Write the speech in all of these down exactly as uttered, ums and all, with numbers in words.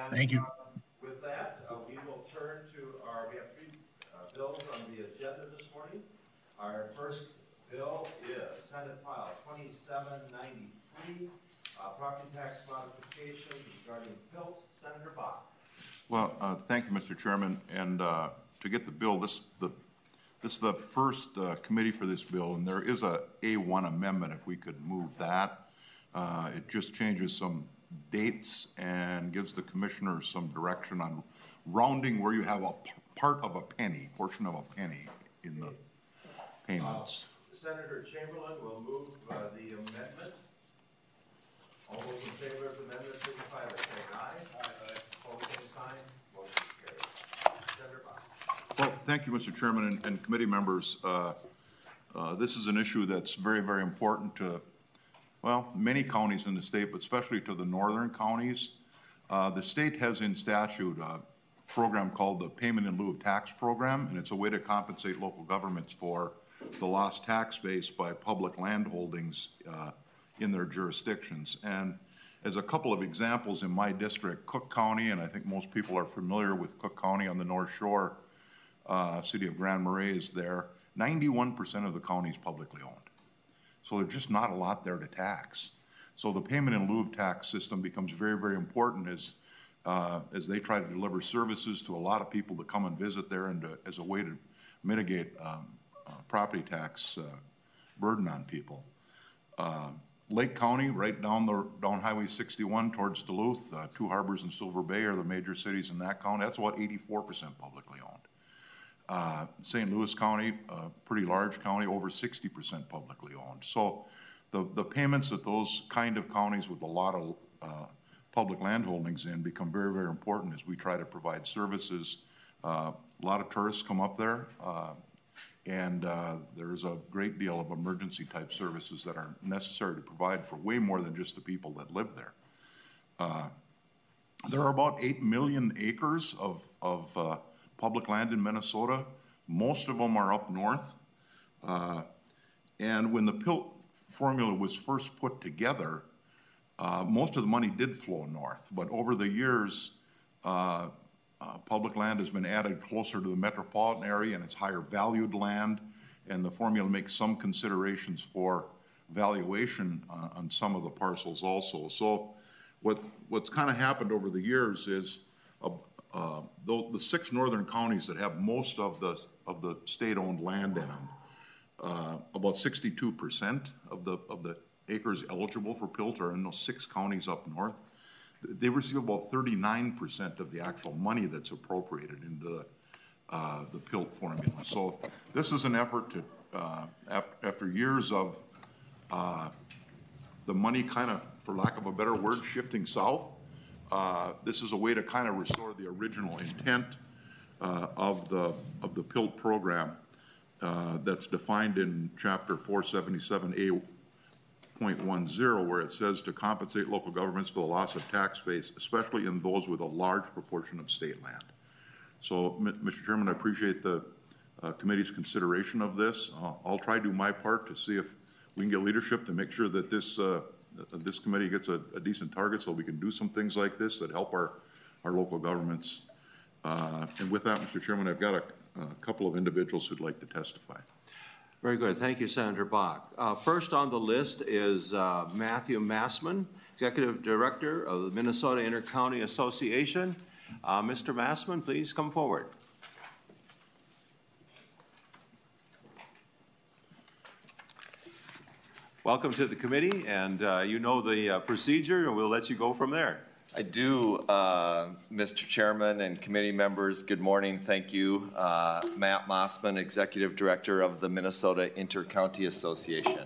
And Thank you. Uh, with that, uh, we will turn to our, we have three uh, bills on the agenda this morning. Our first bill is Senate File twenty-seven ninety-three, uh, property tax modification regarding P I L T. Senator Bach. Well, uh, thank you, Mister Chairman. And uh, to get the bill, this the this is the first uh, committee for this bill, and there is a A one amendment. If we could move that, uh, it just changes some dates and gives the commissioners some direction on rounding where you have a part of a penny, portion of a penny in the payments. Uh, Senator Chamberlain will move uh, the amendment. All those in favor of the amendment signify by saying aye. Aye. Opposed, same sign. Motion carries. Senator Bach. Well, thank you, Mister Chairman and, and committee members. Uh, uh, this is an issue that's very, very important to, well, many counties in the state, but especially to the northern counties. Uh, the state has in statute a program called the Payment in Lieu of Tax Program, and it's a way to compensate local governments for the lost tax base by public land holdings uh, in their jurisdictions. And as a couple of examples in my district, Cook County, and I think most people are familiar with Cook County on the North Shore, uh, city of Grand Marais is there, ninety-one percent of the county is publicly owned. So there's just not a lot there to tax. So the payment in lieu of tax system becomes very, very important as, uh, as they try to deliver services to a lot of people that come and visit there and to, as a way to mitigate um, uh, property tax uh, burden on people. Uh, Lake County, right down the down Highway sixty-one towards Duluth, uh, Two Harbors and Silver Bay are the major cities in that county. That's about eighty-four percent publicly owned. Uh, Saint Louis County, uh, pretty large county, over sixty percent publicly owned. So the, the payments that those kind of counties with a lot of uh, public land holdings in become very, very important as we try to provide services. Uh, a lot of tourists come up there. Uh, And uh, there's a great deal of emergency type services that are necessary to provide for way more than just the people that live there. Uh, there are about eight million acres of, of uh, public land in Minnesota. Most of them are up north. Uh, and when the P I L T formula was first put together, uh, most of the money did flow north. But over the years, uh, Uh, public land has been added closer to the metropolitan area, and it's higher valued land, and the formula makes some considerations for valuation uh, on some of the parcels also. So what what's kind of happened over the years is uh, uh, the, the six northern counties that have most of the of the state-owned land in them, uh, about sixty-two percent of the of the acres eligible for P I L T are in those six counties up north. They receive about thirty-nine percent of the actual money that's appropriated into the, uh, the P I L T formula. So this is an effort to, uh, after, after years of uh, the money kind of, for lack of a better word, shifting south, uh, this is a way to kind of restore the original intent uh, of the of the P I L T program uh, that's defined in Chapter four seventy-seven A point one zero, where it says to compensate local governments for the loss of tax base, especially in those with a large proportion of state land. So, Mister Chairman, I appreciate the uh, committee's consideration of this. Uh, I'll try to do my part to see if we can get leadership to make sure that this uh, this committee gets a, a decent target so we can do some things like this that help our, our local governments. Uh, and with that, Mister Chairman, I've got a, a couple of individuals who'd like to testify. Very good. Thank you, Senator Bach. Uh, first on the list is uh, Matthew Massman, Executive Director of the Minnesota Intercounty Association. Uh, Mister Massman, please come forward. Welcome to the committee, and uh, you know the uh, procedure, and we'll let you go from there. I do, uh, Mister Chairman and committee members, good morning. Thank you. Uh, Matt Mossman, Executive Director of the Minnesota Intercounty Association.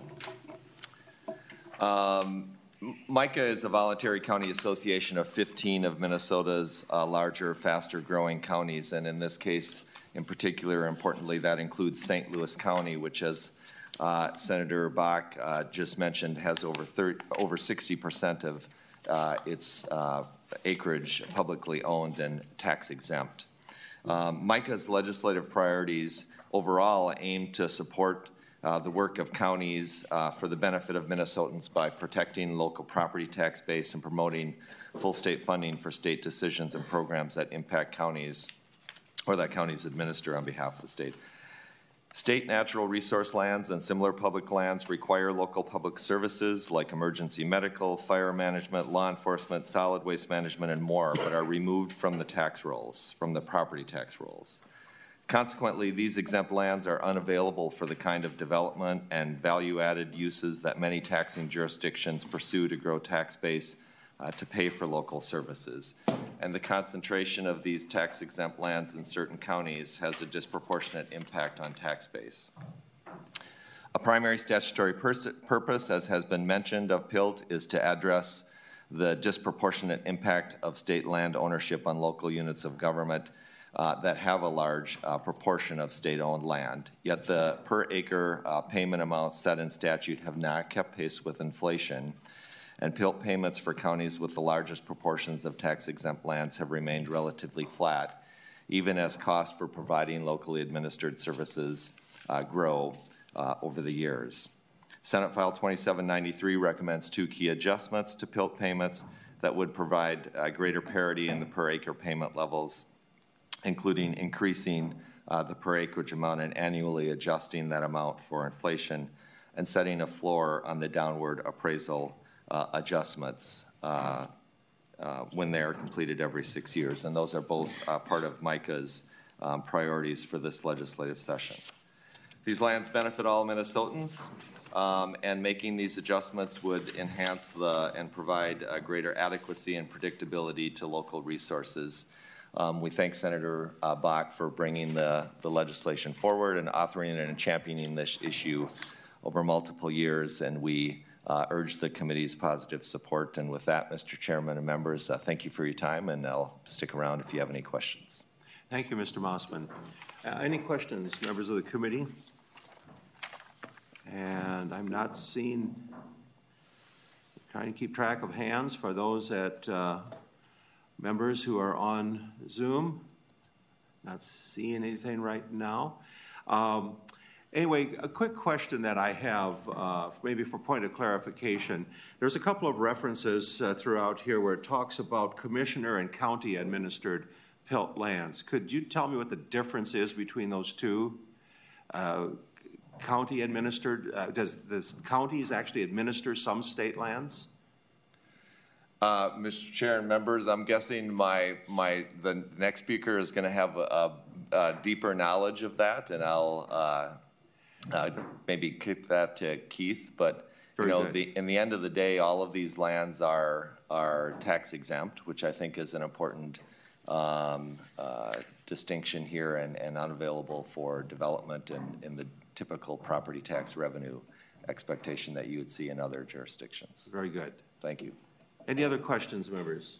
Um, MICA is a voluntary county association of fifteen of Minnesota's uh, larger, faster growing counties. And in this case, in particular, importantly, that includes Saint Louis County, which, as uh, Senator Bach uh, just mentioned, has over thirty, over sixty percent of Uh, its uh, acreage publicly owned and tax exempt. Um, MICA's legislative priorities overall aim to support uh, the work of counties uh, for the benefit of Minnesotans by protecting local property tax base and promoting full state funding for state decisions and programs that impact counties or that counties administer on behalf of the state. State natural resource lands and similar public lands require local public services like emergency medical, fire management, law enforcement, solid waste management, and more, but are removed from the tax rolls, from the property tax rolls. Consequently, these exempt lands are unavailable for the kind of development and value-added uses that many taxing jurisdictions pursue to grow tax base uh, to pay for local services. And the concentration of these tax-exempt lands in certain counties has a disproportionate impact on tax base. A primary statutory purpose, as has been mentioned, of P I L T is to address the disproportionate impact of state land ownership on local units of government uh, that have a large uh, proportion of state-owned land. Yet the per-acre uh, payment amounts set in statute have not kept pace with inflation, and P I L T payments for counties with the largest proportions of tax-exempt lands have remained relatively flat, even as costs for providing locally administered services uh, grow uh, over the years. Senate File twenty-seven ninety-three recommends two key adjustments to P I L T payments that would provide uh, greater parity in the per-acre payment levels, including increasing uh, the per-acreage amount and annually adjusting that amount for inflation, and setting a floor on the downward appraisal Uh, adjustments uh, uh, when they are completed every six years. And those are both uh, part of MICA's um, priorities for this legislative session. These lands benefit all Minnesotans, um, and making these adjustments would enhance the and provide a greater adequacy and predictability to local resources. Um, we thank Senator uh, Bach for bringing the, the legislation forward and authoring it and championing this issue over multiple years, and we Uh, urge the committee's positive support. And with that, Mister Chairman and members, uh, thank you for your time, and I'll stick around if you have any questions. Thank you, Mister Mossman. Uh, any questions, members of the committee? And I'm not seeing, trying to keep track of hands for those at uh, members who are on Zoom. Not seeing anything right now. Um, Anyway, a quick question that I have, uh, maybe for point of clarification. There's a couple of references uh, throughout here where it talks about commissioner and county administered P I L T lands. Could you tell me what the difference is between those two? Uh, county administered, uh, does, does counties actually administer some state lands? Uh, Mister Chair and members, I'm guessing my, my, the next speaker is going to have a, a, a deeper knowledge of that, and I'll uh, Uh, maybe kick that to Keith, but you know, the, in the end of the day, all of these lands are are tax exempt, which I think is an important um, uh, distinction here, and, and unavailable for development and in the typical property tax revenue expectation that you would see in other jurisdictions. Very good. Thank you. Any other questions, members?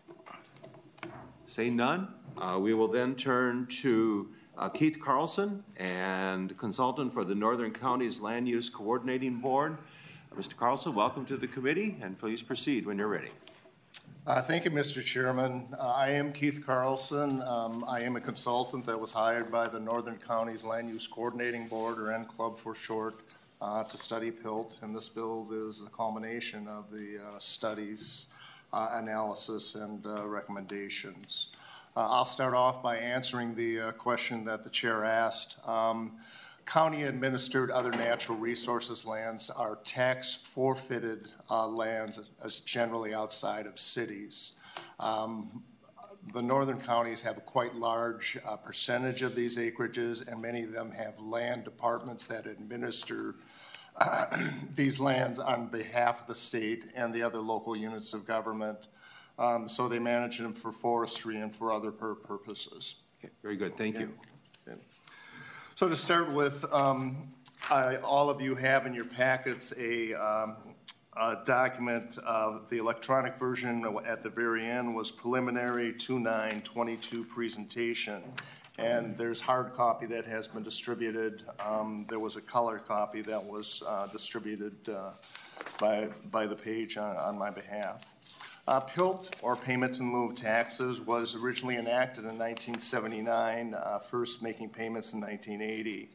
Say none. Uh, we will then turn to Uh, Keith Carlson, and consultant for the Northern Counties Land Use Coordinating Board. Uh, Mister Carlson, welcome to the committee, and please proceed when you're ready. Uh, thank you, Mister Chairman. Uh, I am Keith Carlson. Um, I am a consultant that was hired by the Northern Counties Land Use Coordinating Board, or N Club for short, uh, to study P I L T, and this bill is a culmination of the uh, studies, uh, analysis, and uh, recommendations. Uh, I'll start off by answering the uh, question that the chair asked. Um, county-administered other natural resources lands are tax forfeited uh, lands, as generally outside of cities. Um, the northern counties have a quite large uh, percentage of these acreages, and many of them have land departments that administer uh, these lands on behalf of the state and the other local units of government. Um, so they manage them for forestry and for other pur purposes. Okay, very good. Thank you. Yeah. So to start with, um, I, all of you have in your packets a, um, a document. Uh, the electronic version at the very end was preliminary two nine twenty-two presentation. And there's hard copy that has been distributed. Um, there was a color copy that was uh, distributed uh, by, by the page on, on my behalf. Uh, P I L T, or Payments in Lieu of Taxes, was originally enacted in nineteen seventy-nine, uh, first making payments in nineteen eighty.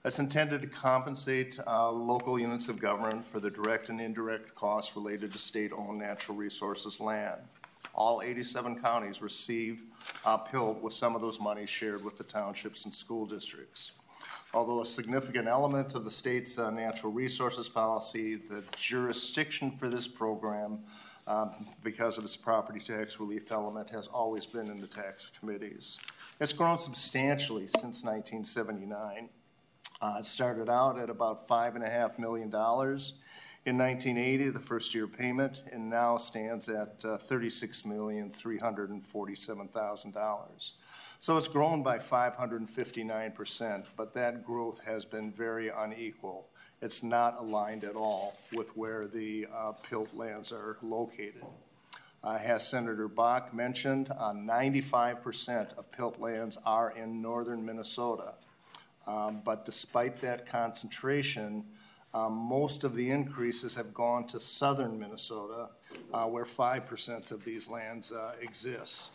It's intended to compensate uh, local units of government for the direct and indirect costs related to state-owned natural resources land. All eighty-seven counties receive uh, P I L T with some of those monies shared with the townships and school districts. Although a significant element of the state's uh, natural resources policy, the jurisdiction for this program, um, because of its property tax relief element, has always been in the tax committees. It's grown substantially since nineteen seventy-nine. Uh, it started out at about five and a half million dollars in nineteen eighty, the first year payment, and now stands at uh, thirty-six million three hundred forty-seven thousand dollars. So it's grown by five hundred fifty-nine percent, but that growth has been very unequal. It's not aligned at all with where the uh, P I L T lands are located. Uh, as Senator Bach mentioned, uh, ninety-five percent of P I L T lands are in northern Minnesota. Um, but despite that concentration, um, most of the increases have gone to southern Minnesota, uh, where five percent of these lands uh, exist.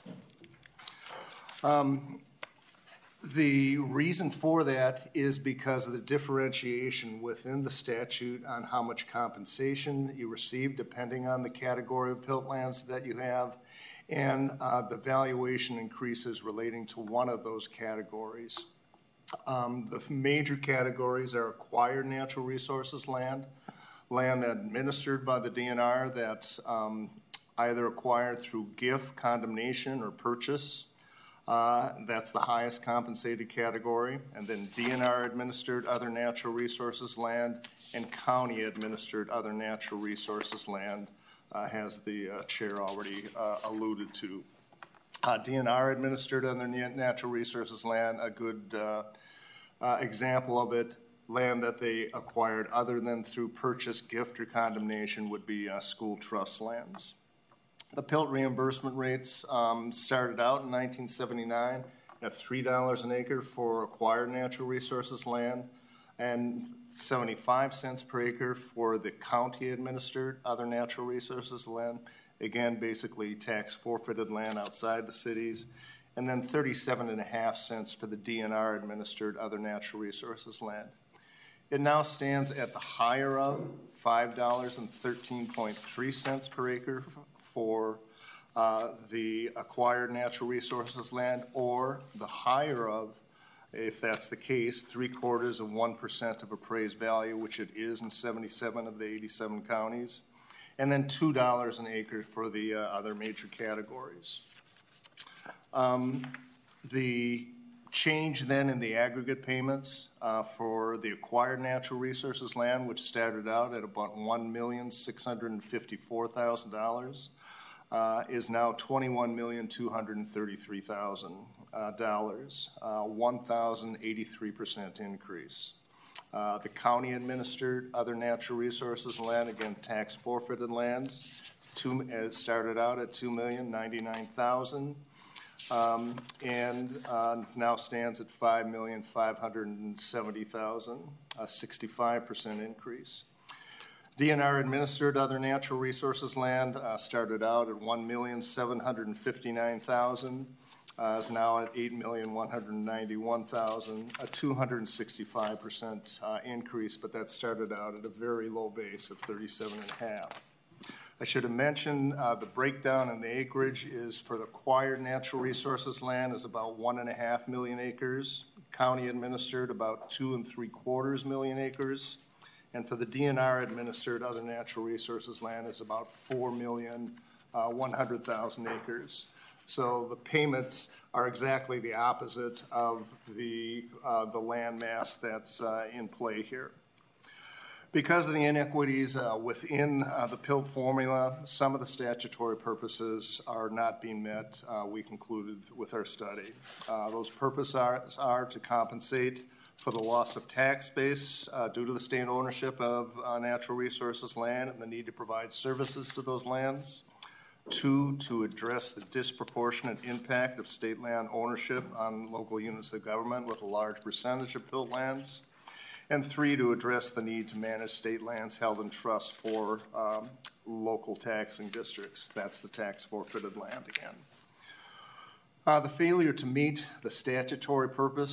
Um, the reason for that is because of the differentiation within the statute on how much compensation you receive depending on the category of P I L T lands that you have, and uh, the valuation increases relating to one of those categories. Um, the major categories are acquired natural resources land, land that administered by the D N R that's um, either acquired through gift, condemnation, or purchase. Uh, that's the highest compensated category. And then D N R administered other natural resources land and county administered other natural resources land, uh, as the uh, chair already uh, alluded to. Uh, D N R administered other natural resources land, a good uh, uh, example of it, land that they acquired other than through purchase, gift, or condemnation would be uh, school trust lands. The P I L T reimbursement rates um, started out in nineteen seventy-nine at three dollars an acre for acquired natural resources land and seventy-five cents per acre for the county administered other natural resources land. Again, basically tax forfeited land outside the cities, and then thirty-seven and a half cents for the D N R administered other natural resources land. It now stands at the higher of five dollars and thirteen point three cents per acre for uh, the acquired natural resources land, or the higher of, if that's the case, three quarters of one percent of appraised value, which it is in seventy-seven of the eighty-seven counties, and then two dollars an acre for the uh, other major categories. Um, the change then in the aggregate payments uh, for the acquired natural resources land, which started out at about one million six hundred fifty-four thousand dollars, uh, is now twenty-one million two hundred thirty-three thousand dollars, uh, one thousand eighty-three percent increase. Uh, the county administered other natural resources land, again tax forfeited lands, two, it started out at two million ninety-nine thousand dollars. Um, and uh, now stands at five million five hundred seventy thousand dollars, a sixty-five percent increase. D N R administered other natural resources land uh, started out at one million seven hundred fifty-nine thousand dollars, uh, is now at eight million one hundred ninety-one thousand dollars, a two hundred sixty-five percent uh, increase, but that started out at a very low base of thirty-seven and a half. I should have mentioned uh, the breakdown in the acreage is for the acquired natural resources land is about one and a half million acres. County administered about two and three quarters million acres. And for the D N R administered other natural resources land is about four million one hundred thousand acres. So the payments are exactly the opposite of the, uh, the land mass that's uh, in play here. Because of the inequities uh, within uh, the P I L T formula, some of the statutory purposes are not being met, uh, we concluded with our study. Uh, those purposes are, are to compensate for the loss of tax base uh, due to the state ownership of uh, natural resources land and the need to provide services to those lands. Two, to address the disproportionate impact of state land ownership on local units of government with a large percentage of P I L T lands. And three, to address the need to manage state lands held in trust for um, local taxing districts. That's the tax forfeited land again. Uh, the failure to meet the statutory purpose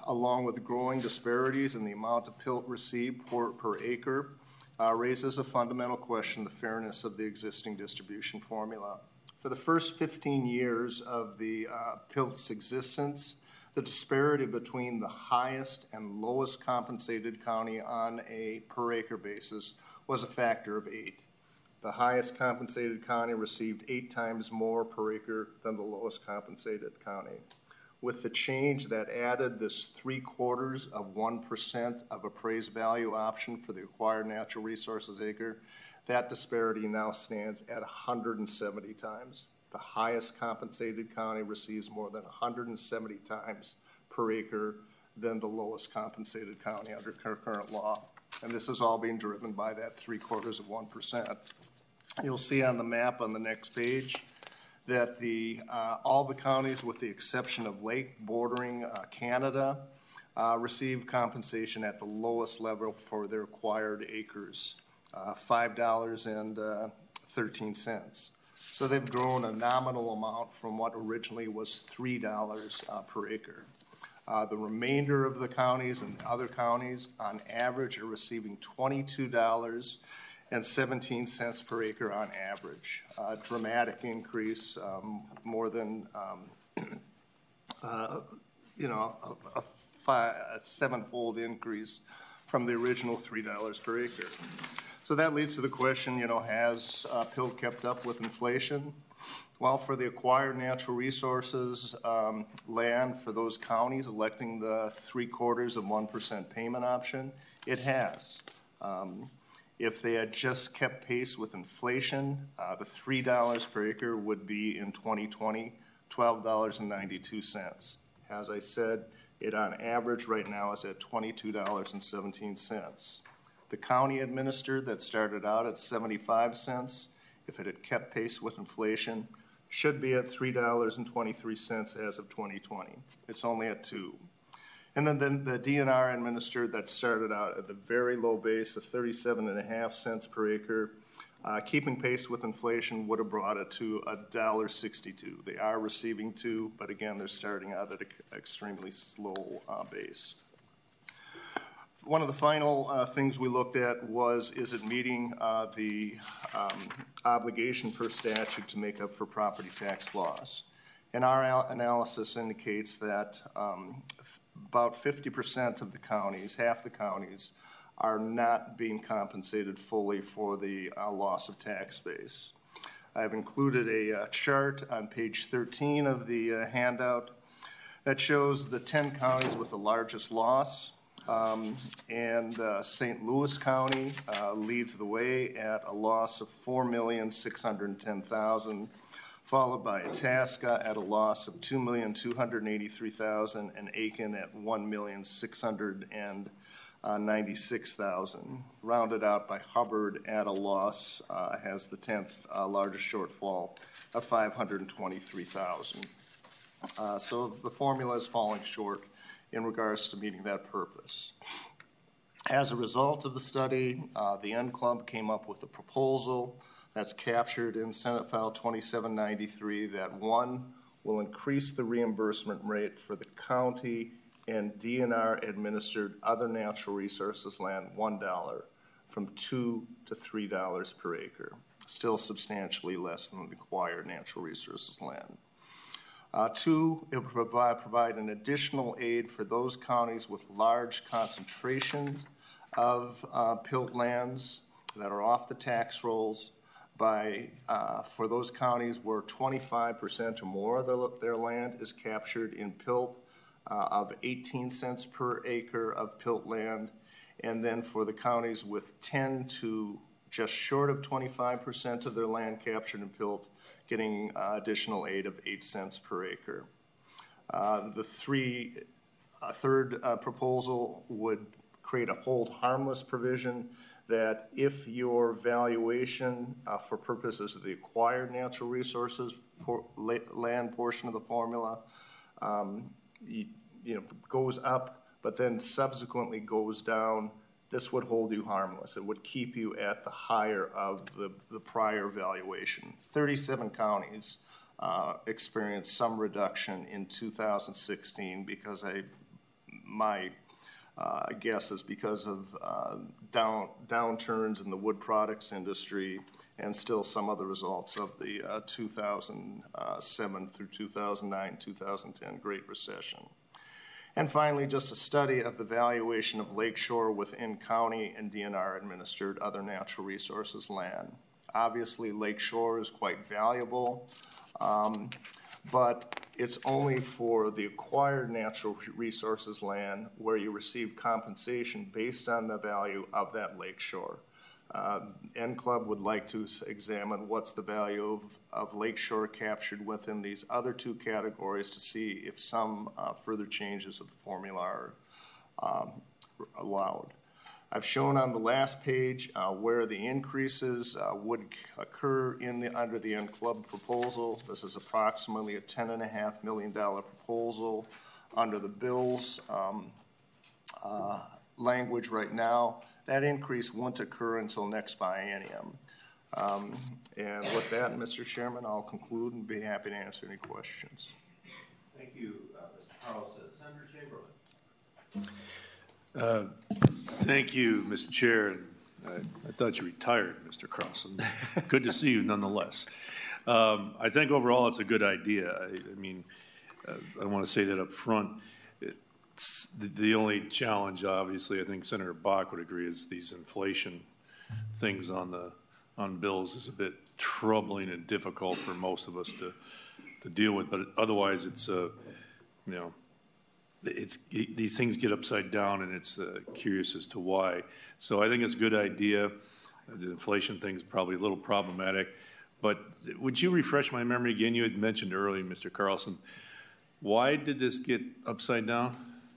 along with growing disparities in the amount of P I L T received per, per acre, uh, raises a fundamental question, the fairness of the existing distribution formula. For the first fifteen years of the uh, P I L T's existence, the disparity between the highest and lowest compensated county on a per acre basis was a factor of eight. The highest compensated county received eight times more per acre than the lowest compensated county. With the change that added this three quarters of one percent of appraised value option for the acquired natural resources acre, that disparity now stands at one hundred seventy times. The highest compensated county receives more than one hundred seventy times per acre than the lowest compensated county under current law. And this is all being driven by that three quarters of one percent. You'll see on the map on the next page that the, uh, all the counties with the exception of Lake bordering uh, Canada uh, receive compensation at the lowest level for their acquired acres, uh, five dollars and thirteen cents. So they've grown a nominal amount from what originally was three dollars uh, per acre. Uh, the remainder of the counties and the other counties on average are receiving twenty-two dollars and seventeen cents per acre on average. A dramatic increase, um, more than, um, uh, you know, a, a, five, a sevenfold increase from the original three dollars per acre. So that leads to the question, you know, has uh, P I L T kept up with inflation? Well, for the acquired natural resources um, land for those counties electing the three quarters of one percent payment option, it has. Um, If they had just kept pace with inflation, uh, the three dollars per acre would be in twenty twenty, twelve dollars and ninety-two cents. As I said, it on average right now is at twenty-two dollars and seventeen cents. The county administered that started out at seventy-five cents, if it had kept pace with inflation, should be at three dollars and twenty-three cents as of twenty twenty. It's only at two. And then, then the D N R administered that started out at the very low base of thirty-seven and a half cents per acre. Uh, keeping pace with inflation would have brought it to one dollar sixty-two. They are receiving two, but again, they're starting out at an extremely slow uh, base. One of the final uh, things we looked at was, is it meeting uh, the um, obligation per statute to make up for property tax loss? And our analysis indicates that um, about fifty percent of the counties, half the counties, are not being compensated fully for the uh, loss of tax base. I've included a uh, chart on page thirteen of the uh, handout that shows the ten counties with the largest loss. Um, and uh, Saint Louis County uh, leads the way at a loss of four million six hundred ten thousand dollars. Followed by Itasca at a loss of two million two hundred eighty-three thousand dollars and Aiken at one million six hundred ninety-six thousand dollars. Rounded out by Hubbard at a loss, uh, has the tenth uh, largest shortfall of five hundred twenty-three thousand dollars. Uh, so the formula is falling short in regards to meeting that purpose. As a result of the study, uh, the N Club came up with a proposal that's captured in Senate File twenty-seven ninety-three that one will increase the reimbursement rate for the county and D N R administered other natural resources land one dollar from two to three dollars per acre, still substantially less than the acquired natural resources land. Uh, two, it will provide, provide an additional aid for those counties with large concentrations of uh, P I L T lands that are off the tax rolls. By, uh, for those counties where twenty-five percent or more of the, their land is captured in P I L T uh, of eighteen cents per acre of P I L T land, and then for the counties with ten to just short of twenty-five percent of their land captured in P I L T, getting uh, additional aid of eight cents per acre. Uh, the three, uh, third uh, proposal would create a hold harmless provision that if your valuation uh, for purposes of the acquired natural resources por land portion of the formula um, you, you know, goes up, but then subsequently goes down, this would hold you harmless. It would keep you at the higher of the, the prior valuation. thirty-seven counties uh, experienced some reduction in two thousand sixteen because a my uh, guess is because of uh, down downturns in the wood products industry and still some of the results of the uh, two thousand seven through two thousand nine, two thousand ten Great Recession. And finally, just a study of the valuation of lakeshore within county and D N R administered other natural resources land. Obviously, lakeshore is quite valuable, um, but it's only for the acquired natural resources land where you receive compensation based on the value of that lakeshore. Uh, N Club would like to examine what's the value of, of lakeshore captured within these other two categories to see if some uh, further changes of the formula are um, allowed. I've shown on the last page uh, where the increases uh, would occur in the, under the N Club proposal. This is approximately a ten and a half million dollar proposal under the bill's um, uh, language right now. That increase won't occur until next biennium. Um, and with that, Mister Chairman, I'll conclude and be happy to answer any questions. Thank you, uh, Mister Carlson. Senator Chamberlain. Uh, thank you, Mister Chair. I, I thought you retired, Mister Carlson. Good to see you nonetheless. Um, I think overall it's a good idea. I, I mean, uh, I want to say that up front. It's the, the only challenge, obviously, I think Senator Bach would agree, is these inflation things on the on bills is a bit troubling and difficult for most of us to to deal with. But otherwise, it's uh, you know. It's, it, these things get upside down, and it's uh, curious as to why. So I think it's a good idea. The inflation thing is probably a little problematic. But would you refresh my memory again? You had mentioned earlier, Mister Carlson, why did this get upside down?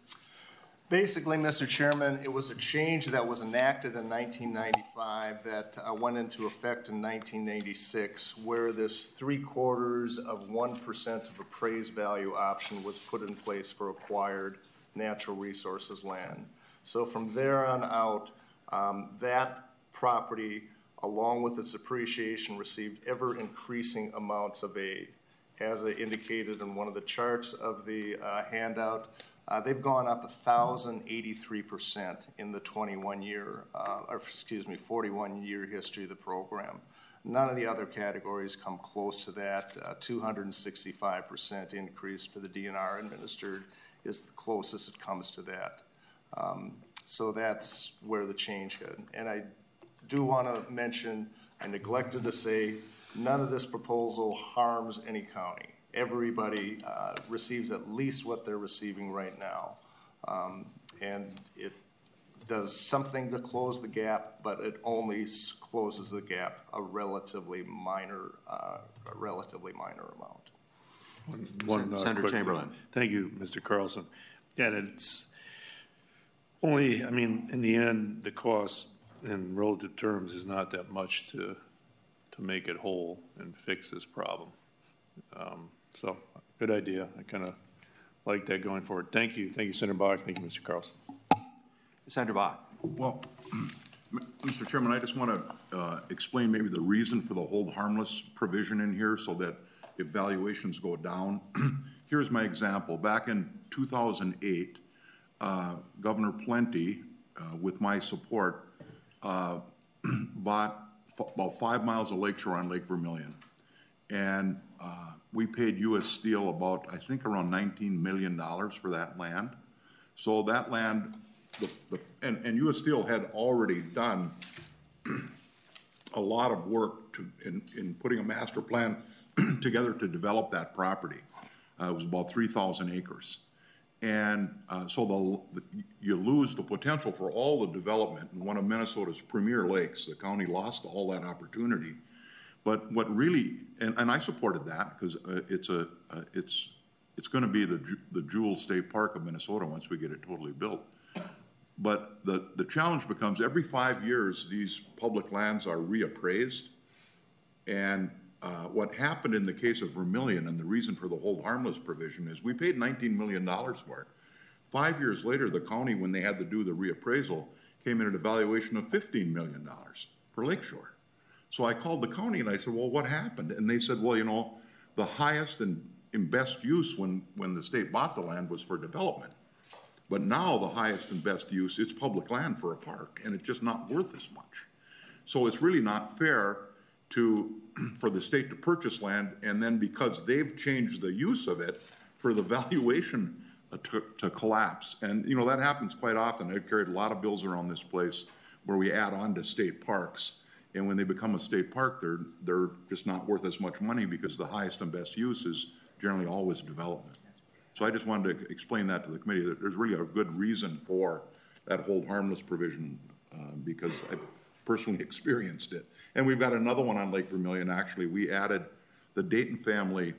Basically, Mister Chairman, it was a change that was enacted in nineteen ninety-five that uh, went into effect in nineteen ninety-six, where this three quarters of one percent of appraised value option was put in place for acquired natural resources land. So from there on out, um, that property, along with its appreciation, received ever increasing amounts of aid. As I indicated in one of the charts of the uh, handout, Uh, they've gone up one thousand eighty-three percent in the twenty-one year, uh, or excuse me, forty-one year history of the program. None of the other categories come close to that. Uh, two hundred sixty-five percent increase for the D N R administered is the closest it comes to that. Um, so that's where the change had. And I do want to mention, I neglected to say, none of this proposal harms any county. Everybody uh, receives at least what they're receiving right now. Um, and it does something to close the gap, but it only closes the gap a relatively minor, uh, a relatively minor amount. One, one, uh, Senator quick Chamberlain. thing. Thank you, Mister Carlson. And it's only, I mean, in the end, the cost in relative terms is not that much to to make it whole and fix this problem. Um, So, good idea. I kind of like that going forward. Thank you. Thank you, Senator Bach. Thank you, Mister Carlson. Senator Bach. Well, Mister Chairman, I just want to uh, explain maybe the reason for the hold harmless provision in here so that if valuations go down. Here's my example. Back in two thousand eight, uh, Governor Plenty, uh, with my support, uh, bought f about five miles of lakeshore on Lake Vermilion. And uh, we paid U S Steel about, I think, around nineteen million dollars for that land. So that land, the, the, and, and U S Steel had already done a lot of work to, in, in putting a master plan together to develop that property. Uh, it was about three thousand acres. And uh, so the, the, you lose the potential for all the development in one of Minnesota's premier lakes. The county lost all that opportunity. But what really, and, and I supported that because uh, it's a, uh, it's, it's going to be the the Jewel State Park of Minnesota once we get it totally built. But the the challenge becomes every five years these public lands are reappraised, and uh, what happened in the case of Vermilion and the reason for the hold harmless provision is we paid nineteen million dollars for it. Five years later, the county, when they had to do the reappraisal, came in at a valuation of fifteen million dollars for Lakeshore. So I called the county and I said, well, what happened? And they said, well, you know, the highest and in best use when, when the state bought the land was for development. But now the highest and best use, it's public land for a park, and it's just not worth as much. So it's really not fair to, for the state to purchase land, and then because they've changed the use of it, for the valuation to, to collapse. And, you know, that happens quite often. I've carried a lot of bills around this place where we add on to state parks. And when they become a state park, they're, they're just not worth as much money because the highest and best use is generally always development. So I just wanted to explain that to the committee, that there's really a good reason for that hold harmless provision, uh, because I've personally experienced it. And we've got another one on Lake Vermilion, actually. We added, the Dayton family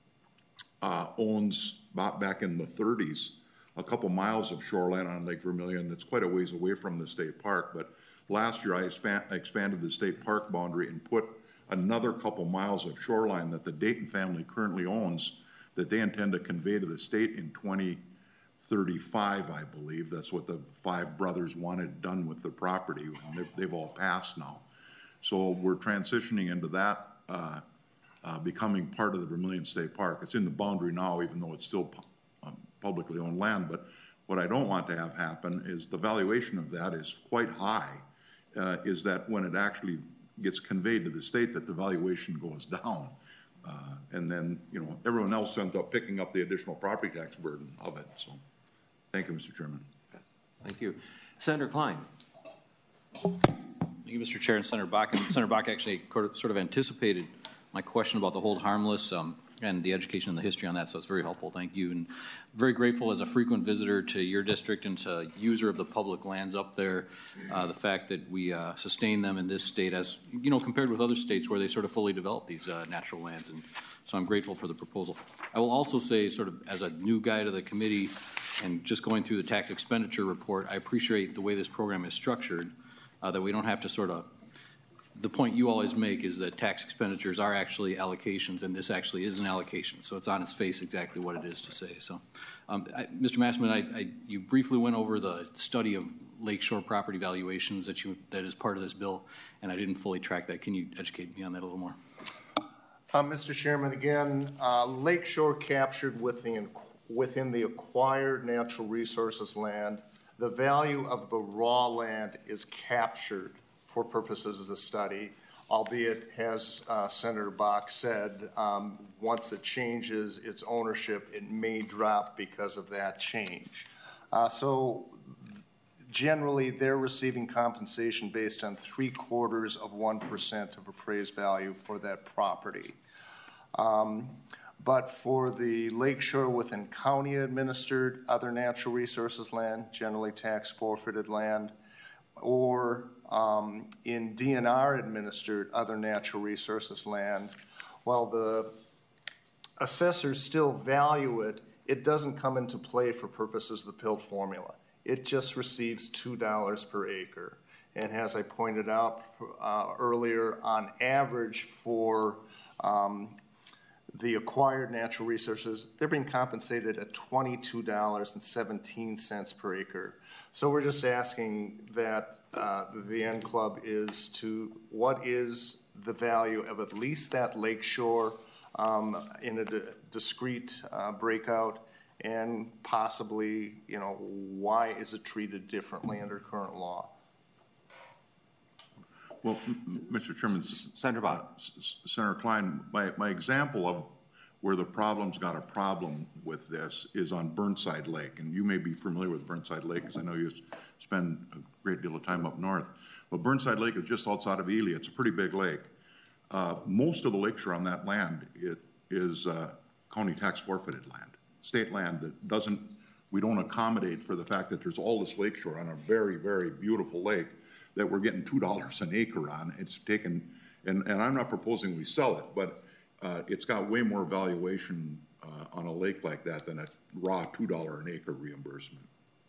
uh, owns, about back in the thirties, a couple miles of shoreline on Lake Vermilion. It's quite a ways away from the state park, but last year I expand, expanded the state park boundary and put another couple miles of shoreline that the Dayton family currently owns that they intend to convey to the state in twenty thirty-five, I believe. That's what the five brothers wanted done with the property. They've, they've all passed now. So we're transitioning into that, uh, uh, becoming part of the Vermilion State Park. It's in the boundary now, even though it's still pu um, publicly owned land. But what I don't want to have happen is the valuation of that is quite high, uh, is that when it actually gets conveyed to the state, that the valuation goes down. Uh, and then, you know, everyone else ends up picking up the additional property tax burden of it. So, thank you, Mister Chairman. Thank you. Senator Klein. Thank you, Mister Chair, and Senator Bach. And Senator Bach actually sort of anticipated my question about the hold harmless um, and the education and the history on that, so it's very helpful. Thank you. And very grateful as a frequent visitor to your district and to user of the public lands up there, uh, the fact that we uh, sustain them in this state as, you know, compared with other states where they sort of fully develop these uh, natural lands. And so I'm grateful for the proposal. I will also say, sort of as a new guy to the committee and just going through the tax expenditure report, I appreciate the way this program is structured, uh, that we don't have to sort of, the point you always make is that tax expenditures are actually allocations, and this actually is an allocation. So it's on its face exactly what it is to say. So, um, I, Mister Massman, I, I, you briefly went over the study of lakeshore property valuations that you that is part of this bill, and I didn't fully track that. Can you educate me on that a little more? Uh, Mister Chairman, again, uh, lakeshore captured within, within the acquired natural resources land. The value of the raw land is captured for purposes of the study, albeit, as uh, Senator Bach said, um, once it changes its ownership, it may drop because of that change. Uh, so generally, they're receiving compensation based on three quarters of one percent of appraised value for that property. Um, but for the lakeshore within county administered other natural resources land, generally tax forfeited land, or um, in D N R administered other natural resources land, while the assessors still value it, it doesn't come into play for purposes of the P I L T formula. It just receives two dollars per acre. And as I pointed out uh, earlier, on average for um, the acquired natural resources, they're being compensated at twenty-two dollars and seventeen cents per acre. So we're just asking that uh, the N Club is to, what is the value of at least that lakeshore um, in a discrete uh, breakout, and possibly, you know, why is it treated differently under current law? Well, Mister Chairman, Senator Bach. Senator Klein, my, my example of where the problem's got a problem with this is on Burnside Lake. And you may be familiar with Burnside Lake, because I know you spend a great deal of time up north. But Burnside Lake is just outside of Ely. It's a pretty big lake. Uh, most of the lakeshore on that land it is uh, county tax forfeited land, state land that doesn't, we don't accommodate for the fact that there's all this lakeshore on a very, very beautiful lake that we're getting two dollars an acre on. It's taken, and, and I'm not proposing we sell it, but uh, it's got way more valuation uh, on a lake like that than a raw two dollars an acre reimbursement.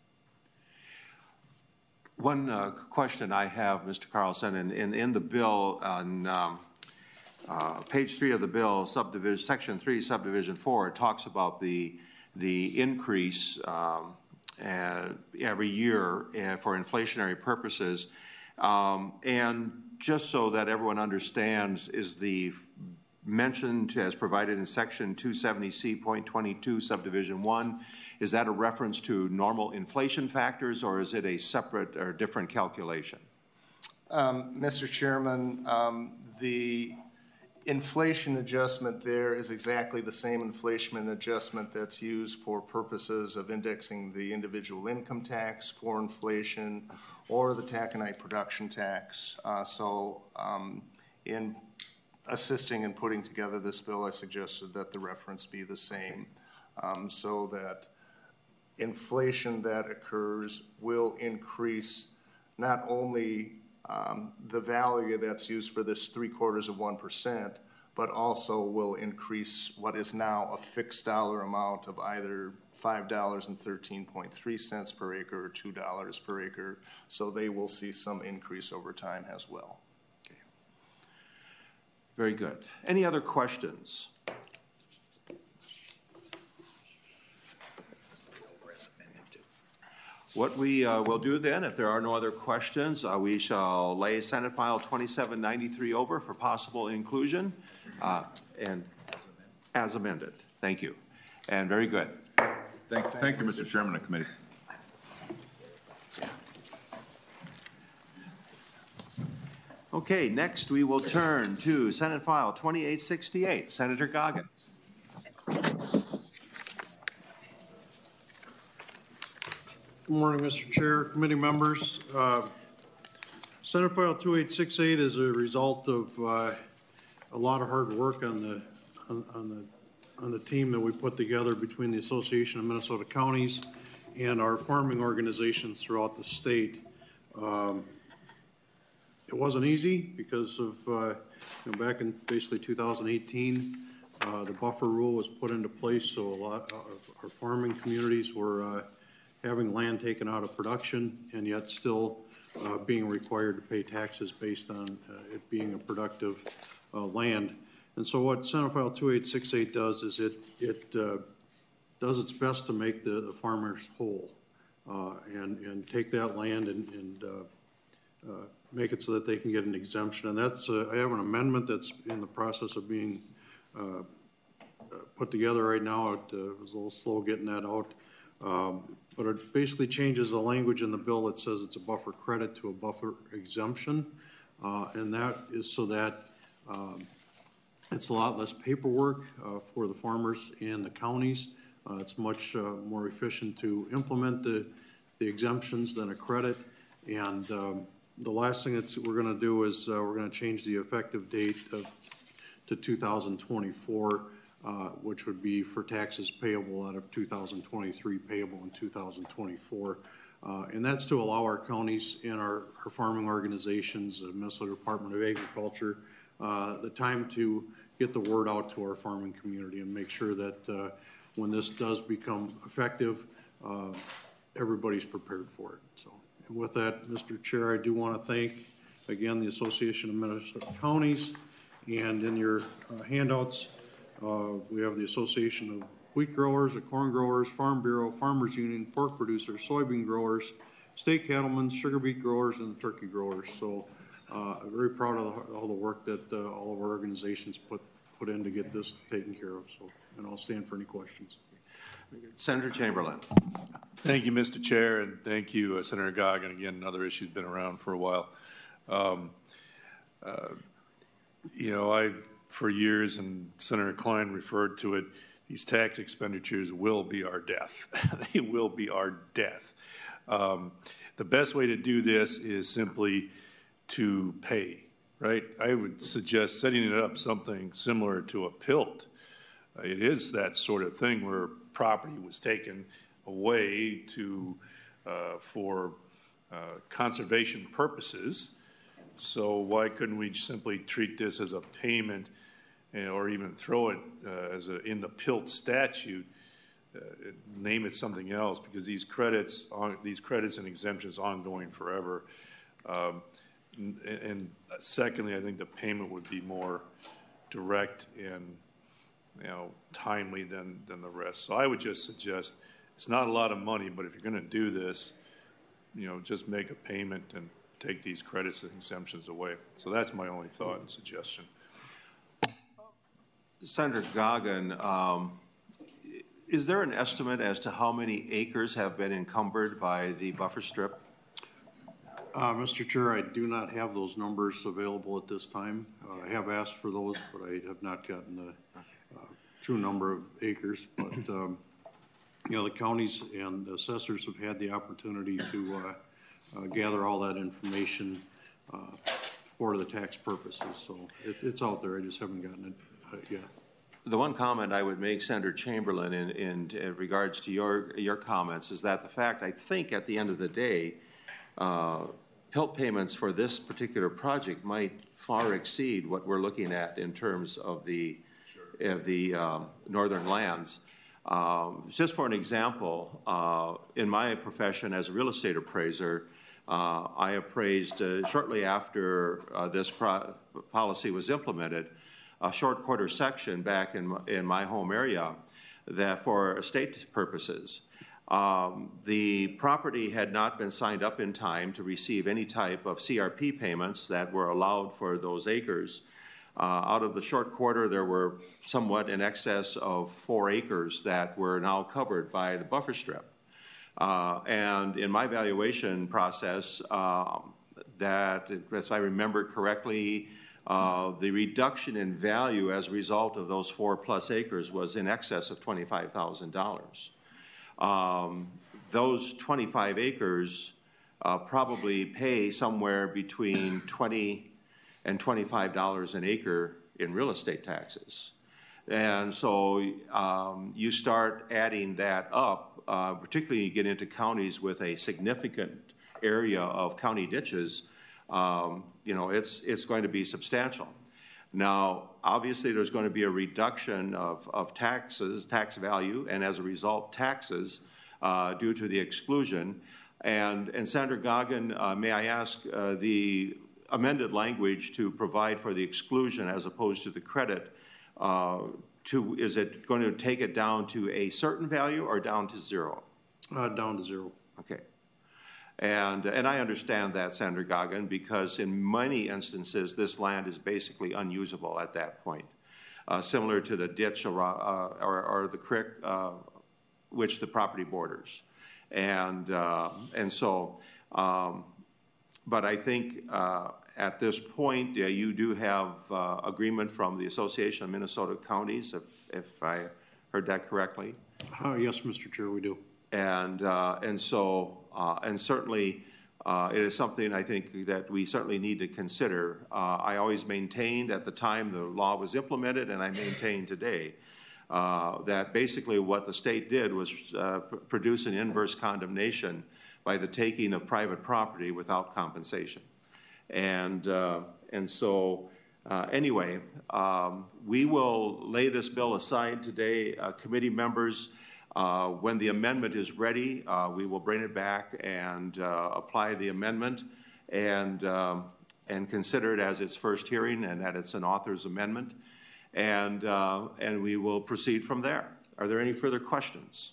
One uh, question I have, Mister Carlson, in, in, in the bill on um, uh, page three of the bill, subdivision, section three, subdivision four, it talks about the, the increase um, uh, every year uh, for inflationary purposes. Um, and just so that everyone understands, is the mentioned as provided in section two seventy C point twenty-two subdivision one, is that a reference to normal inflation factors, or is it a separate or different calculation? Um, Mister Chairman, um, the inflation adjustment there is exactly the same inflation adjustment that's used for purposes of indexing the individual income tax for inflation or the taconite production tax. Uh, so um, in assisting in putting together this bill, I suggested that the reference be the same, um, so that inflation that occurs will increase not only um, the value that's used for this three quarters of one percent, but also will increase what is now a fixed dollar amount of either five dollars and thirteen point three cents per acre or two dollars per acre. So they will see some increase over time as well. Okay. Very good. Any other questions? What we uh, will do then, if there are no other questions, uh, we shall lay Senate File twenty-seven ninety-three over for possible inclusion uh, and as amended. Thank you. And very good. Thank, thank you, Mister Chairman and committee. Okay, next we will turn to Senate File twenty-eight sixty-eight. Senator Goggins. Good morning, Mister Chair, committee members. Uh, Senate File twenty-eight sixty-eight is a result of uh, a lot of hard work on the on, on the on the team that we put together between the Association of Minnesota Counties and our farming organizations throughout the state. Um, it wasn't easy because of uh, you know, back in basically two thousand eighteen, uh, the buffer rule was put into place, so a lot of our farming communities were uh, having land taken out of production and yet still uh, being required to pay taxes based on uh, it being a productive uh, land. And so what Senate File twenty-eight sixty-eight does is it, it uh, does its best to make the, the farmers whole uh, and, and take that land and, and uh, uh, make it so that they can get an exemption. And that's, uh, I have an amendment that's in the process of being uh, put together right now. It uh, was a little slow getting that out. Um, but it basically changes the language in the bill that says it's a buffer credit to a buffer exemption. Uh, and that is so that um, it's a lot less paperwork uh, for the farmers and the counties. Uh, it's much uh, more efficient to implement the, the exemptions than a credit. And um, the last thing that we're going to do is uh, we're going to change the effective date of, to two thousand twenty-four. Uh, which would be for taxes payable out of two thousand twenty-three, payable in two thousand twenty-four. Uh, and that's to allow our counties and our, our farming organizations, the Minnesota Department of Agriculture, uh, the time to get the word out to our farming community and make sure that uh, when this does become effective, uh, everybody's prepared for it. So, and with that, Mister Chair, I do want to thank, again, the Association of Minnesota Counties, and in your uh, handouts, Uh, we have the Association of Wheat Growers, the Corn Growers, Farm Bureau, Farmers Union, Pork Producers, Soybean Growers, State Cattlemen, Sugar Beet Growers, and the Turkey Growers. So uh, I'm very proud of the, all the work that uh, all of our organizations put, put in to get this taken care of. So, and I'll stand for any questions. Senator Chamberlain. Thank you, Mister Chair, and thank you, uh, Senator Goggin. Again, another issue's been around for a while. Um, uh, you know, I for years, and Senator Klein referred to it, these tax expenditures will be our death. They will be our death. Um, the best way to do this is simply to pay, right? I would suggest setting it up something similar to a P I L T. Uh, it is that sort of thing where property was taken away to, uh, for uh, conservation purposes. So why couldn't we simply treat this as a payment, or even throw it uh, as a, in the P I L T statute, uh, name it something else, because these credits, on, these credits and exemptions ongoing forever. Um, and, and secondly, I think the payment would be more direct and, you know, timely than than the rest. So I would just suggest it's not a lot of money, but if you're going to do this, you know, just make a payment and take these credits and exemptions away. So that's my only thought and suggestion. Senator Goggin, um, Is there an estimate as to how many acres have been encumbered by the buffer strip? Uh, Mister Chair, I do not have those numbers available at this time. Uh, I have asked for those, but I have not gotten the uh, true number of acres. But, um, you know, the counties and assessors have had the opportunity to uh, uh, gather all that information uh, for the tax purposes. So it, it's out there. I just haven't gotten it uh, yet. The one comment I would make, Senator Chamberlain, in, in, in regards to your, your comments is that the fact, I think at the end of the day, uh, P I L T payments for this particular project might far exceed what we're looking at in terms of the, sure. of the um, northern lands. Um, just for an example, uh, in my profession as a real estate appraiser, uh, I appraised uh, shortly after uh, this pro policy was implemented, a short quarter section back in my, in my home area that for estate purposes. Um, the property had not been signed up in time to receive any type of C R P payments that were allowed for those acres. Uh, out of the short quarter, there were somewhat in excess of four acres that were now covered by the buffer strip. Uh, and in my valuation process, um, that, as I remember correctly, uh, the reduction in value as a result of those four plus acres was in excess of twenty-five thousand dollars. Um, those twenty-five acres uh, probably pay somewhere between twenty and twenty-five dollars an acre in real estate taxes. And so um, you start adding that up, uh, particularly you get into counties with a significant area of county ditches, um, you know, it's, it's going to be substantial. Now, obviously, there's going to be a reduction of, of taxes, tax value, and as a result, taxes uh, due to the exclusion. And, and Senator Goggin, uh, may I ask uh, the amended language to provide for the exclusion as opposed to the credit, uh, to, is it going to take it down to a certain value or down to zero? Uh, down to zero. Okay. And, and I understand that, Senator Goggin, because in many instances, this land is basically unusable at that point, uh, similar to the ditch or, uh, or, or the creek uh, which the property borders. And, uh, and so, um, but I think uh, at this point, uh, you do have uh, agreement from the Association of Minnesota Counties, if, if I heard that correctly. Uh, yes, Mister Chair, we do. And, uh, and so, uh, and certainly, uh, it is something I think that we certainly need to consider. Uh, I always maintained at the time the law was implemented, and I maintain today, uh, that basically what the state did was uh, pr produce an inverse condemnation by the taking of private property without compensation. And, uh, and so, uh, anyway, um, we will lay this bill aside today. Uh, committee members, Uh, when the amendment is ready, uh, we will bring it back and uh, apply the amendment and, um, and consider it as its first hearing and that it's an author's amendment. And, uh, and we will proceed from there. Are there any further questions?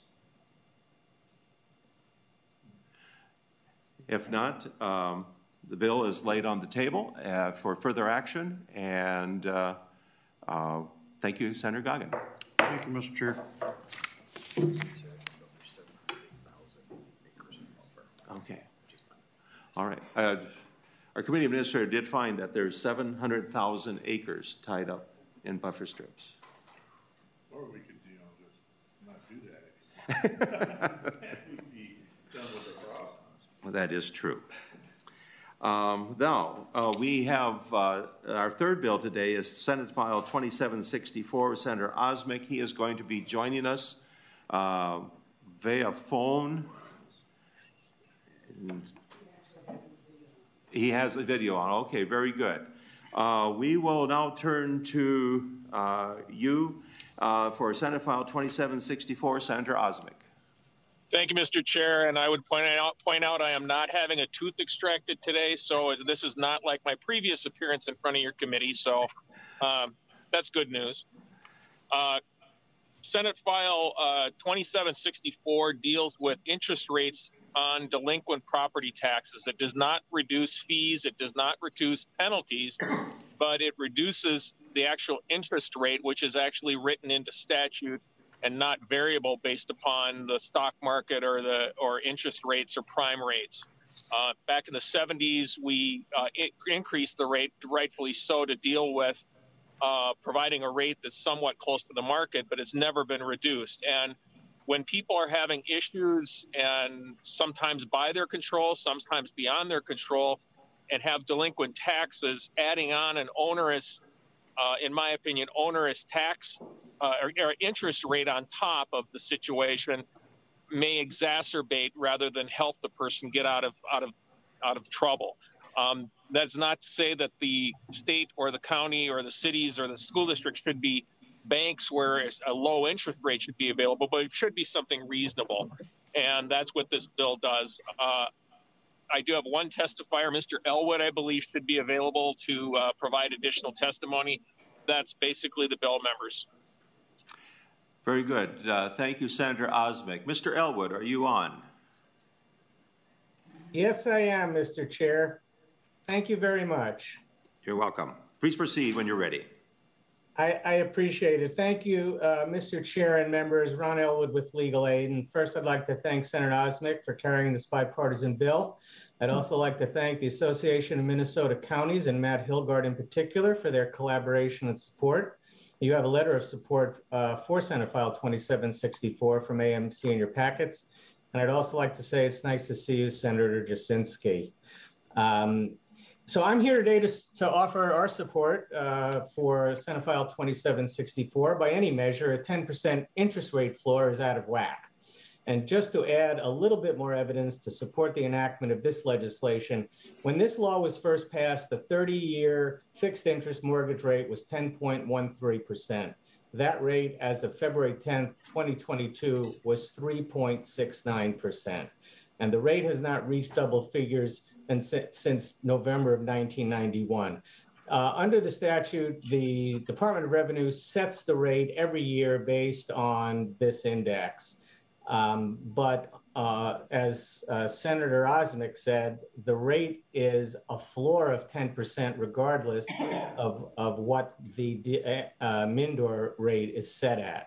If not, um, the bill is laid on the table uh, for further action. And uh, uh, thank you, Senator Goggin. Thank you, Mister Chair. Okay. All right. Uh, our committee administrator did find that there's seven hundred thousand acres tied up in buffer strips. Or we could, you know, just not do that. We'd be done with the problem. Well, that is true. Um, now, uh, we have uh, our third bill today is Senate File twenty-seven sixty-four. Senator Osmic, he is going to be joining us uh, via phone. And he has a video on. Okay, very good. Uh, we will now turn to uh, you uh, for Senate File twenty-seven sixty-four, Senator Osmic. Thank you, Mister Chair, and I would point out, point out I am not having a tooth extracted today, so this is not like my previous appearance in front of your committee, so um, that's good news. Uh, Senate File uh, twenty-seven sixty-four deals with interest rates on delinquent property taxes. It does not reduce fees, it does not reduce penalties, but it reduces the actual interest rate, which is actually written into statute and not variable based upon the stock market or the or interest rates or prime rates. Uh, back in the seventies, we uh, it increased the rate, rightfully so, to deal with uh, providing a rate that's somewhat close to the market, but it's never been reduced. And when people are having issues and sometimes by their control, sometimes beyond their control, and have delinquent taxes, adding on an onerous, uh, in my opinion, onerous tax uh, or, or interest rate on top of the situation may exacerbate rather than help the person get out of out of out of trouble. Um, that's not to say that the state or the county or the cities or the school district should be banks where a low interest rate should be available, but it should be something reasonable. And that's what this bill does. Uh, I do have one testifier, Mister Elwood, I believe, should be available to uh, provide additional testimony. That's basically the bill, members. Very good. Uh, thank you, Senator Osmek. Mister Elwood, are you on? Yes, I am, Mister Chair. Thank you very much. You're welcome. Please proceed when you're ready. I, I appreciate it. Thank you, uh, Mister Chair and members. Ron Elwood with Legal Aid. And first, I'd like to thank Senator Osmek for carrying this bipartisan bill. I'd also like to thank the Association of Minnesota Counties and Matt Hilgard in particular for their collaboration and support. You have a letter of support uh, for Senate File twenty-seven sixty-four from A M C in your packets. And I'd also like to say it's nice to see you, Senator Jasinski. Um, so I'm here today to, to offer our support uh, for Senate File twenty-seven sixty-four. By any measure, a ten percent interest rate floor is out of whack. And just to add a little bit more evidence to support the enactment of this legislation, when this law was first passed, the thirty-year fixed interest mortgage rate was ten point one three percent. That rate, as of February tenth, twenty twenty-two, was three point six nine percent. And the rate has not reached double figures and since November of nineteen ninety-one. Uh, under the statute, the Department of Revenue sets the rate every year based on this index. Um, but uh, as uh, Senator Osmek said, the rate is a floor of ten percent regardless of, of what the uh, Mindor rate is set at.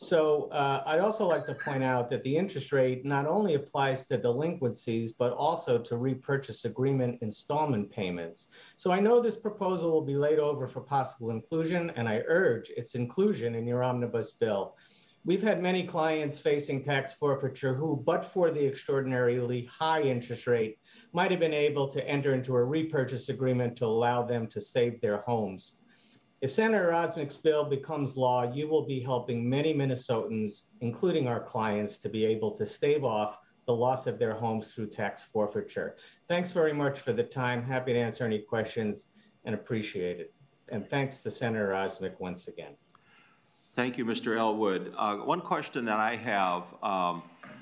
So uh, I'd also like to point out that the interest rate not only applies to delinquencies, but also to repurchase agreement installment payments. So I know this proposal will be laid over for possible inclusion, and I urge its inclusion in your omnibus bill. We've had many clients facing tax forfeiture who, but for the extraordinarily high interest rate, might have been able to enter into a repurchase agreement to allow them to save their homes. If Senator Osmek's bill becomes law, you will be helping many Minnesotans, including our clients, to be able to stave off the loss of their homes through tax forfeiture. Thanks very much for the time. Happy to answer any questions and appreciate it. And thanks to Senator Osmek once again. Thank you, Mister Elwood. Uh, one question that I have, um,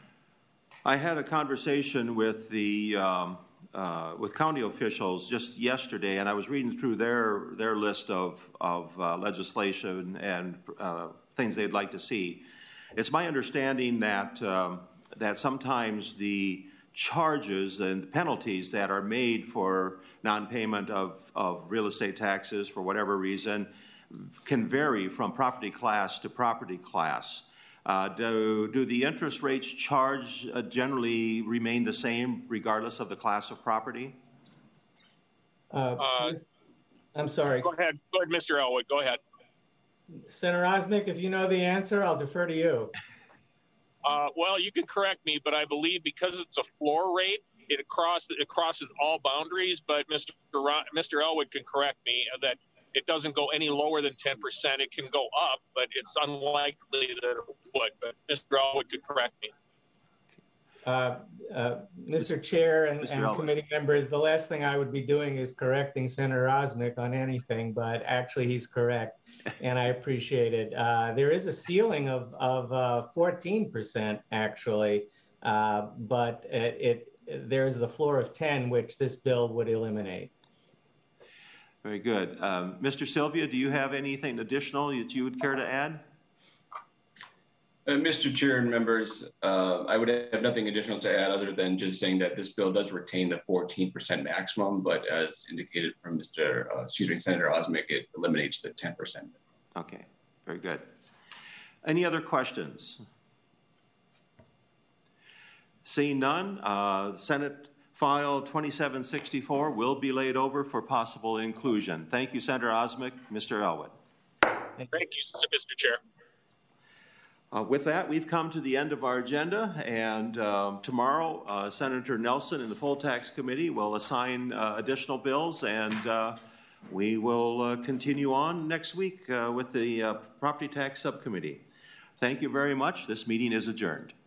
I had a conversation with the um, uh, with county officials just yesterday, and I was reading through their their list of of uh, legislation and uh, things they'd like to see. It's my understanding that um, that sometimes the charges and penalties that are made for non-payment of of real estate taxes for whatever reason can vary from property class to property class. Uh, do, do the interest rates charged uh, generally remain the same regardless of the class of property? Uh, Uh, I'm sorry. Go ahead. Go ahead, Mister Elwood. Go ahead. Senator Osmek, if you know the answer, I'll defer to you. Uh, well, you can correct me, but I believe because it's a floor rate, it, across, it crosses all boundaries. But Mister Ron, Mister Elwood can correct me that it doesn't go any lower than ten percent. It can go up, but it's unlikely that it would. But Mister Elwood could correct me. Uh, uh, Mister Chair and, Mister and Elwood. committee members, the last thing I would be doing is correcting Senator Osmek on anything, but actually he's correct, and I appreciate it. Uh, there is a ceiling of, of uh, fourteen percent actually, uh, but it, it there's the floor of ten, which this bill would eliminate. Very good. Um, Mister Sylvia, do you have anything additional that you would care to add? Uh, Mister Chair and members, uh, I would have nothing additional to add other than just saying that this bill does retain the fourteen percent maximum, but as indicated from Mister Uh, excuse me, Senator Osmek, it eliminates the ten percent. Okay, very good. Any other questions? Seeing none, uh, Senate File twenty-seven sixty-four will be laid over for possible inclusion. Thank you, Senator Osmick. Mister Elwood. Thank you, Mister Chair. Uh, with that, we've come to the end of our agenda, and um, tomorrow, uh, Senator Nelson and the Full Tax Committee will assign uh, additional bills, and uh, we will uh, continue on next week uh, with the uh, Property Tax Subcommittee. Thank you very much. This meeting is adjourned.